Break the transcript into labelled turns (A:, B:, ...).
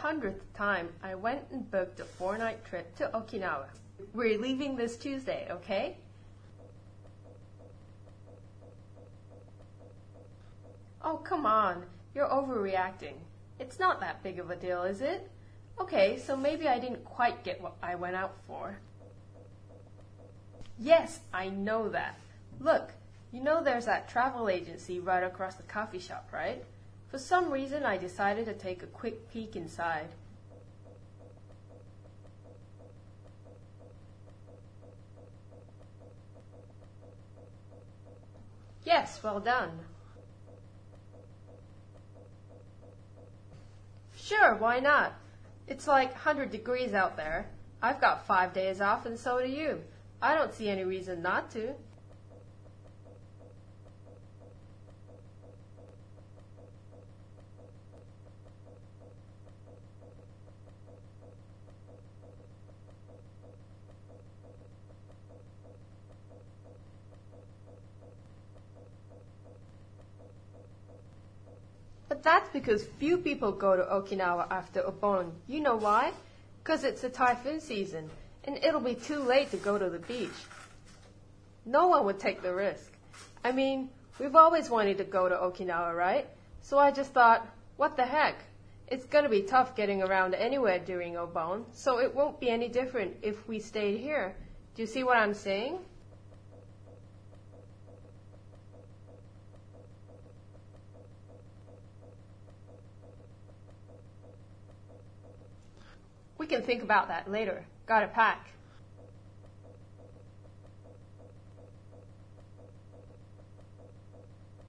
A: 100th time, I went and booked a 4-night trip to Okinawa. We're leaving this Tuesday, okay? Oh, come on. You're overreacting. It's not that big of a deal, is it? Okay, so maybe I didn't quite get what I went out for. Yes, I know that. Look, you know there's that travel agency right across the coffee shop, right? For some reason, I decided to take a quick peek inside. Yes, well done. Sure, why not? It's like 100 degrees out there. I've got 5 days off and so do you. I don't see any reason not to. But that's because few people go to Okinawa after Obon. You know why? 'Cause it's a typhoon season, and it'll be too late to go to the beach. No one would take the risk. I mean, we've always wanted to go to Okinawa, right? So I just thought, what the heck? It's gonna be tough getting around anywhere during Obon, so it won't be any different if we stayed here. Do you see what I'm saying? We can think about that later. Gotta pack.